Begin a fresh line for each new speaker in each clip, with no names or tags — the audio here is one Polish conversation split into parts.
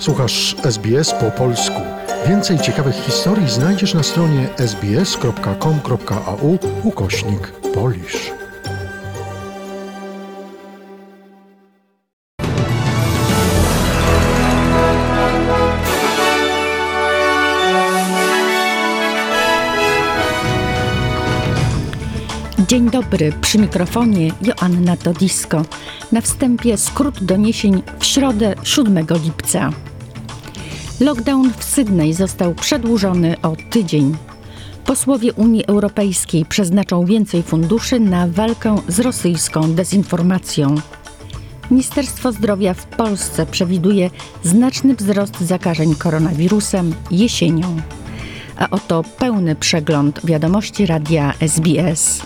Słuchasz SBS po polsku. Więcej ciekawych historii znajdziesz na stronie sbs.com.au/Polish.
Dzień dobry, przy mikrofonie Joanna Todisko. Na wstępie skrót doniesień w środę 7 lipca. Lockdown w Sydney został przedłużony o tydzień. Posłowie Unii Europejskiej przeznaczą więcej funduszy na walkę z rosyjską dezinformacją. Ministerstwo Zdrowia w Polsce przewiduje znaczny wzrost zakażeń koronawirusem jesienią. A oto pełny przegląd wiadomości radia SBS.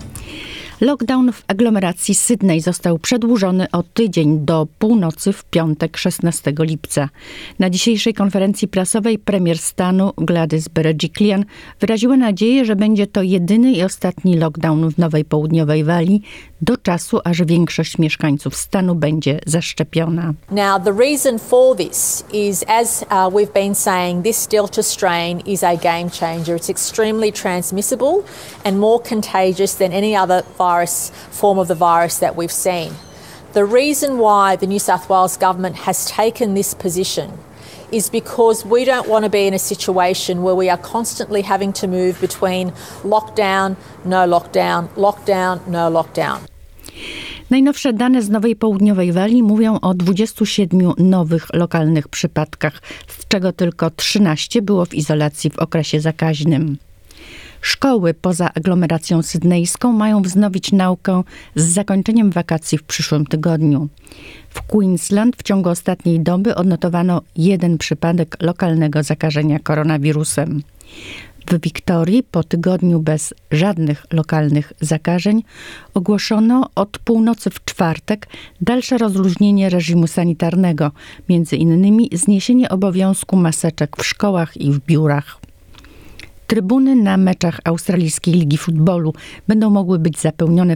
Lockdown w aglomeracji Sydney został przedłużony o tydzień do północy w piątek 16 lipca. Na dzisiejszej konferencji prasowej premier stanu Gladys Berejiklian wyraziła nadzieję, że będzie to jedyny i ostatni lockdown w Nowej Południowej Walii do czasu, aż większość mieszkańców stanu będzie zaszczepiona.
Now, the reason for this is, as we've been saying, this Delta strain is a game changer. It's extremely transmissible and more contagious than any other form of the virus that we've seen. The reason why the New South Wales government has taken this position is because we don't want to be in a situation where we are constantly having to move between lockdown, no lockdown, lockdown, no lockdown.
Najnowsze dane z Nowej Południowej Walii mówią o 27 nowych lokalnych przypadkach, z czego tylko 13 było w izolacji w okresie zakaźnym. Szkoły poza aglomeracją sydnejską mają wznowić naukę z zakończeniem wakacji w przyszłym tygodniu. W Queensland w ciągu ostatniej doby odnotowano 1 przypadek lokalnego zakażenia koronawirusem. W Wiktorii po tygodniu bez żadnych lokalnych zakażeń ogłoszono od północy w czwartek dalsze rozluźnienie reżimu sanitarnego, między innymi zniesienie obowiązku maseczek w szkołach i w biurach. Trybuny na meczach Australijskiej Ligi Futbolu będą mogły być zapełnione w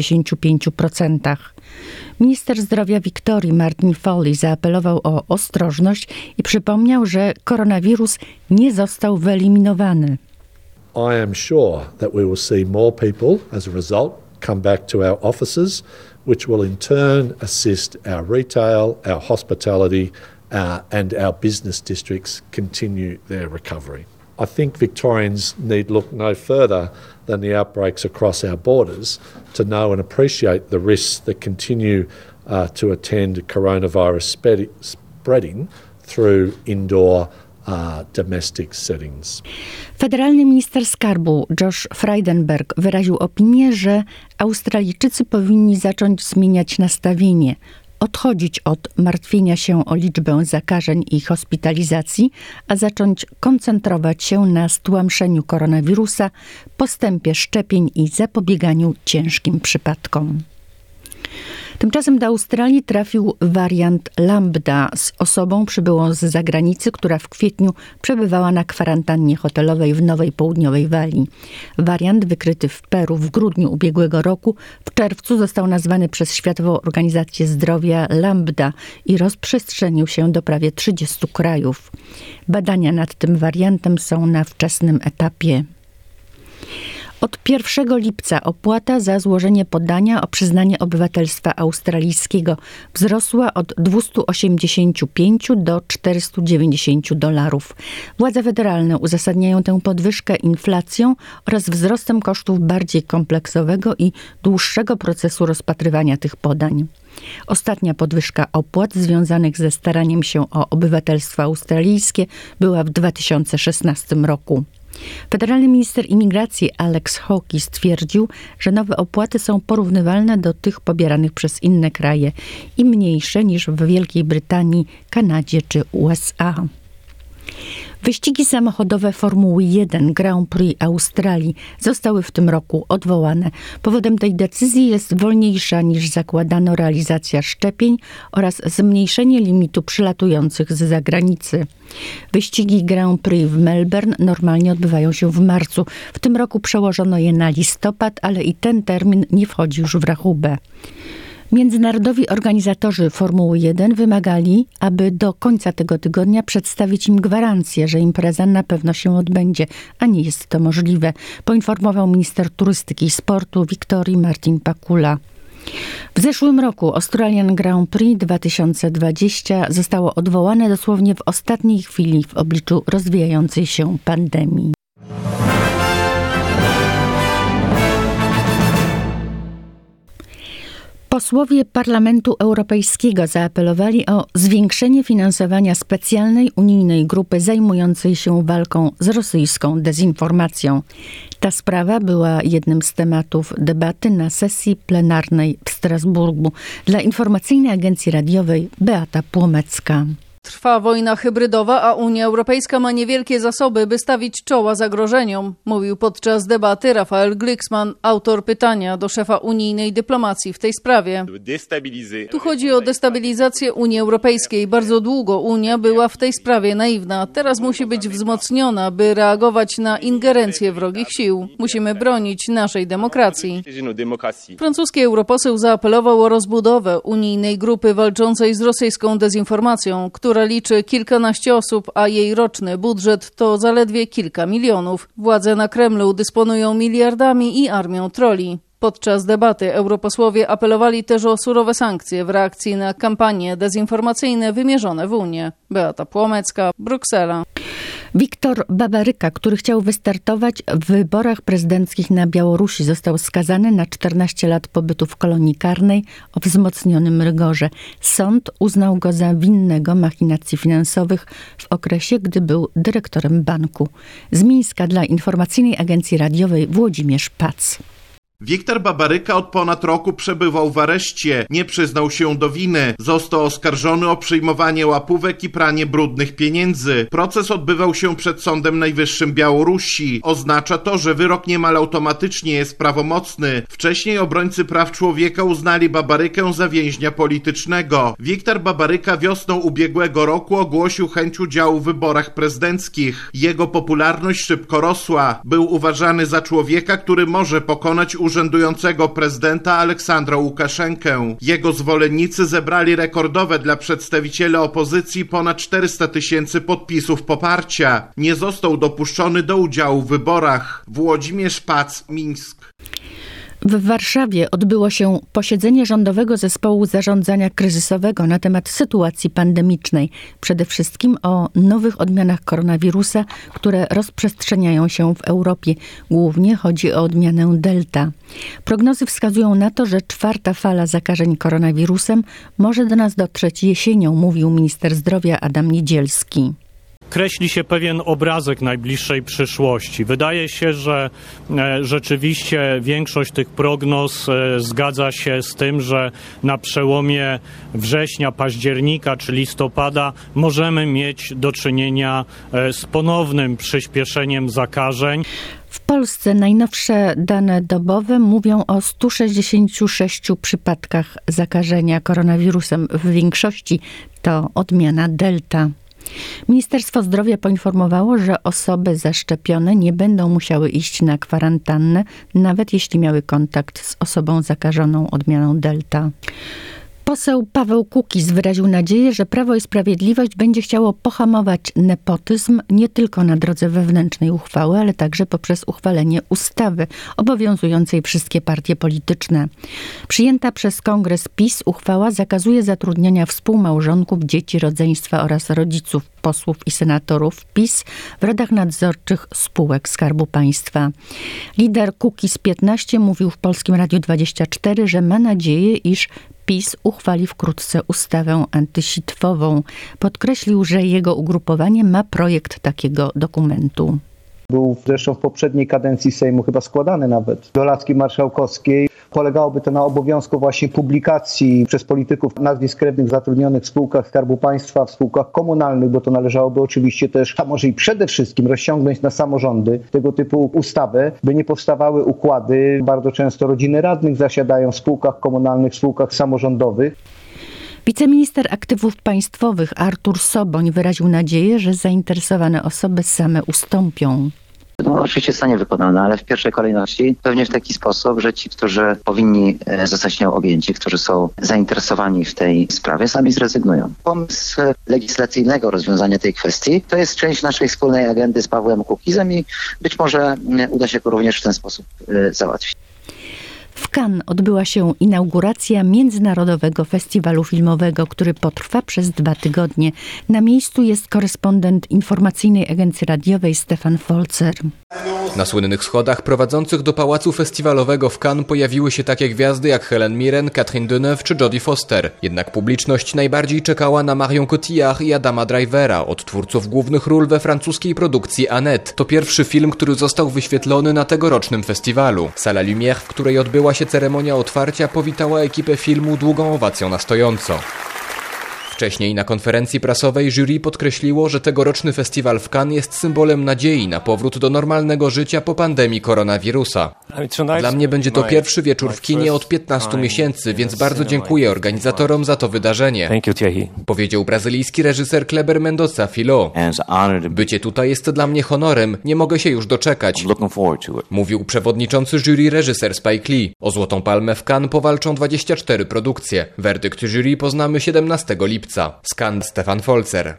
75%. Minister zdrowia Wiktorii Martin Foley zaapelował o ostrożność i przypomniał, że koronawirus nie został wyeliminowany.
I am sure that we will see more people as a result come back to our offices, which will in turn assist our retail, our hospitality and our business districts continue their recovery. I think Victorians need look no further than the outbreaks across our borders to know and appreciate the risks that continue to attend coronavirus spreading through indoor domestic settings.
Federalny minister skarbu Josh Frydenberg wyraził opinię, że Australijczycy powinni zacząć zmieniać nastawienie, odchodzić od martwienia się o liczbę zakażeń i hospitalizacji, a zacząć koncentrować się na stłamszeniu koronawirusa, postępie szczepień i zapobieganiu ciężkim przypadkom. Tymczasem do Australii trafił wariant Lambda z osobą przybyłą z zagranicy, która w kwietniu przebywała na kwarantannie hotelowej w Nowej Południowej Walii. Wariant wykryty w Peru w grudniu ubiegłego roku w czerwcu został nazwany przez Światową Organizację Zdrowia Lambda i rozprzestrzenił się do prawie 30 krajów. Badania nad tym wariantem są na wczesnym etapie. Od 1 lipca opłata za złożenie podania o przyznanie obywatelstwa australijskiego wzrosła od $285 do $490. Władze federalne uzasadniają tę podwyżkę inflacją oraz wzrostem kosztów bardziej kompleksowego i dłuższego procesu rozpatrywania tych podań. Ostatnia podwyżka opłat związanych ze staraniem się o obywatelstwo australijskie była w 2016 roku. Federalny minister imigracji Alex Hawkey stwierdził, że nowe opłaty są porównywalne do tych pobieranych przez inne kraje i mniejsze niż w Wielkiej Brytanii, Kanadzie czy USA. Wyścigi samochodowe Formuły 1 Grand Prix Australii zostały w tym roku odwołane. Powodem tej decyzji jest wolniejsza niż zakładano realizacja szczepień oraz zmniejszenie limitu przylatujących z zagranicy. Wyścigi Grand Prix w Melbourne normalnie odbywają się w marcu. W tym roku przełożono je na listopad, ale i ten termin nie wchodzi już w rachubę. Międzynarodowi organizatorzy Formuły 1 wymagali, aby do końca tego tygodnia przedstawić im gwarancję, że impreza na pewno się odbędzie, a nie jest to możliwe, poinformował minister turystyki i sportu Wiktorii Martin Pakula. W zeszłym roku Australian Grand Prix 2020 zostało odwołane dosłownie w ostatniej chwili w obliczu rozwijającej się pandemii. Posłowie Parlamentu Europejskiego zaapelowali o zwiększenie finansowania specjalnej unijnej grupy zajmującej się walką z rosyjską dezinformacją. Ta sprawa była jednym z tematów debaty na sesji plenarnej w Strasburgu. Dla Informacyjnej Agencji Radiowej Beata Płomecka.
Trwa wojna hybrydowa, a Unia Europejska ma niewielkie zasoby, by stawić czoła zagrożeniom, mówił podczas debaty Rafael Glucksmann, autor pytania do szefa unijnej dyplomacji w tej sprawie. Tu chodzi o destabilizację Unii Europejskiej. Bardzo długo Unia była w tej sprawie naiwna. Teraz musi być wzmocniona, by reagować na ingerencję wrogich sił. Musimy bronić naszej demokracji. Francuski europoseł zaapelował o rozbudowę unijnej grupy walczącej z rosyjską dezinformacją, która liczy kilkanaście osób, a jej roczny budżet to zaledwie kilka milionów. Władze na Kremlu dysponują miliardami i armią trolli. Podczas debaty europosłowie apelowali też o surowe sankcje w reakcji na kampanie dezinformacyjne wymierzone w Unię. Beata Płomecka, Bruksela.
Wiktor Babaryka, który chciał wystartować w wyborach prezydenckich na Białorusi, został skazany na 14 lat pobytu w kolonii karnej o wzmocnionym rygorze. Sąd uznał go za winnego machinacji finansowych w okresie, gdy był dyrektorem banku. Z Mińska dla Informacyjnej Agencji Radiowej Włodzimierz Pac.
Wiktor Babaryka od ponad roku przebywał w areszcie. Nie przyznał się do winy. Został oskarżony o przyjmowanie łapówek i pranie brudnych pieniędzy. Proces odbywał się przed Sądem Najwyższym Białorusi. Oznacza to, że wyrok niemal automatycznie jest prawomocny. Wcześniej obrońcy praw człowieka uznali Babarykę za więźnia politycznego. Wiktor Babaryka wiosną ubiegłego roku ogłosił chęć udziału w wyborach prezydenckich. Jego popularność szybko rosła. Był uważany za człowieka, który może pokonać urzędującego prezydenta Aleksandra Łukaszenkę. Jego zwolennicy zebrali rekordowe dla przedstawiciela opozycji ponad 400 000 podpisów poparcia. Nie został dopuszczony do udziału w wyborach. Włodzimierz Pac, Mińsk.
W Warszawie odbyło się posiedzenie Rządowego Zespołu Zarządzania Kryzysowego na temat sytuacji pandemicznej. Przede wszystkim o nowych odmianach koronawirusa, które rozprzestrzeniają się w Europie. Głównie chodzi o odmianę Delta. Prognozy wskazują na to, że 4. fala zakażeń koronawirusem może do nas dotrzeć jesienią, mówił minister zdrowia Adam Niedzielski.
Kreśli się pewien obrazek najbliższej przyszłości. Wydaje się, że rzeczywiście większość tych prognoz zgadza się z tym, że na przełomie września, października czy listopada możemy mieć do czynienia z ponownym przyspieszeniem zakażeń.
W Polsce najnowsze dane dobowe mówią o 166 przypadkach zakażenia koronawirusem. W większości to odmiana Delta. Ministerstwo Zdrowia poinformowało, że osoby zaszczepione nie będą musiały iść na kwarantannę, nawet jeśli miały kontakt z osobą zakażoną odmianą Delta. Poseł Paweł Kukiz wyraził nadzieję, że Prawo i Sprawiedliwość będzie chciało pohamować nepotyzm nie tylko na drodze wewnętrznej uchwały, ale także poprzez uchwalenie ustawy obowiązującej wszystkie partie polityczne. Przyjęta przez Kongres PiS uchwała zakazuje zatrudniania współmałżonków, dzieci, rodzeństwa oraz rodziców posłów i senatorów PiS w radach nadzorczych spółek Skarbu Państwa. Lider Kukiz 15 mówił w Polskim Radiu 24, że ma nadzieję, iż PiS uchwali wkrótce ustawę antysitwową. Podkreślił, że jego ugrupowanie ma projekt takiego dokumentu.
Był zresztą w poprzedniej kadencji Sejmu chyba składany nawet do laski marszałkowskiej. Polegałoby to na obowiązku właśnie publikacji przez polityków nazwisk krewnych zatrudnionych w spółkach Skarbu Państwa, w spółkach komunalnych, bo to należałoby oczywiście też, a może i przede wszystkim rozciągnąć na samorządy tego typu ustawę, by nie powstawały układy. Bardzo często rodziny radnych zasiadają w spółkach komunalnych, w spółkach samorządowych.
Wiceminister Aktywów Państwowych Artur Soboń wyraził nadzieję, że zainteresowane osoby same ustąpią.
No, oczywiście zostanie wykonana, ale w pierwszej kolejności pewnie w taki sposób, że ci, którzy powinni zostać nią objęci, którzy są zainteresowani w tej sprawie, sami zrezygnują. Pomysł legislacyjnego rozwiązania tej kwestii to jest część naszej wspólnej agendy z Pawłem Kukizem i być może uda się go również w ten sposób załatwić.
W Cannes odbyła się inauguracja Międzynarodowego Festiwalu Filmowego, który potrwa przez 2 tygodnie. Na miejscu jest korespondent informacyjnej agencji radiowej Stefan Folzer.
Na słynnych schodach prowadzących do pałacu festiwalowego w Cannes pojawiły się takie gwiazdy jak Helen Mirren, Catherine Deneuve czy Jodie Foster. Jednak publiczność najbardziej czekała na Marion Cotillard i Adama Drivera, od twórców głównych ról we francuskiej produkcji Annette. To pierwszy film, który został wyświetlony na tegorocznym festiwalu. Sala Lumière, w której odbyła się ceremonia otwarcia, powitała ekipę filmu długą owacją na stojąco. Wcześniej na konferencji prasowej jury podkreśliło, że tegoroczny festiwal w Cannes jest symbolem nadziei na powrót do normalnego życia po pandemii koronawirusa. Dla mnie będzie to pierwszy wieczór w kinie od 15 miesięcy, więc bardzo dziękuję organizatorom za to wydarzenie, powiedział brazylijski reżyser Kleber Mendonça Filho. Bycie tutaj jest dla mnie honorem, nie mogę się już doczekać, mówił przewodniczący jury reżyser Spike Lee. O Złotą Palmę w Cannes powalczą 24 produkcje. Werdykt jury poznamy 17 lipca. Z Cannes Stefan Folzer.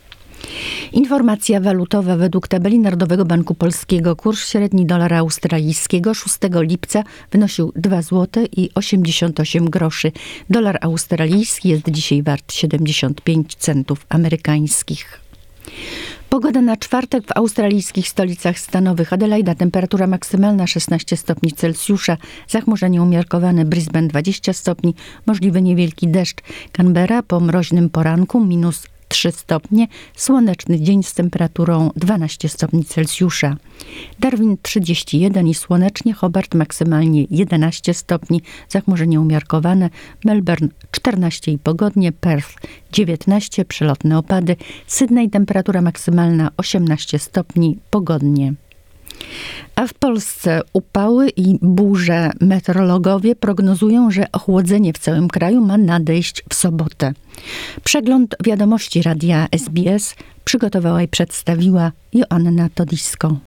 Informacja walutowa według tabeli Narodowego Banku Polskiego. Kurs średni dolara australijskiego 6 lipca wynosił 2 zł i 88 groszy. Dolar australijski jest dzisiaj wart 75 centów amerykańskich. Pogoda na czwartek w australijskich stolicach stanowych. Adelaida temperatura maksymalna 16 stopni Celsjusza, zachmurzenie umiarkowane, Brisbane 20 stopni, możliwy niewielki deszcz. Canberra po mroźnym poranku minus 3 stopnie, słoneczny dzień z temperaturą 12 stopni Celsjusza. Darwin 31 i słonecznie, Hobart maksymalnie 11 stopni, zachmurzenie umiarkowane, Melbourne 14 i pogodnie, Perth 19, przelotne opady, Sydney temperatura maksymalna 18 stopni, pogodnie. A w Polsce upały i burze. Meteorologowie prognozują, że ochłodzenie w całym kraju ma nadejść w sobotę. Przegląd wiadomości radia SBS przygotowała i przedstawiła Joanna Todisko.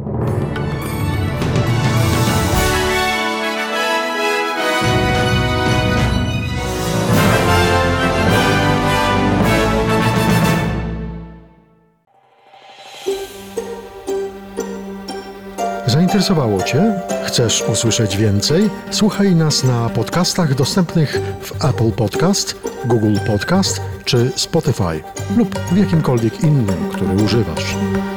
Zainteresowało Cię? Chcesz usłyszeć więcej? Słuchaj nas na podcastach dostępnych w Apple Podcast, Google Podcast czy Spotify lub w jakimkolwiek innym, który używasz.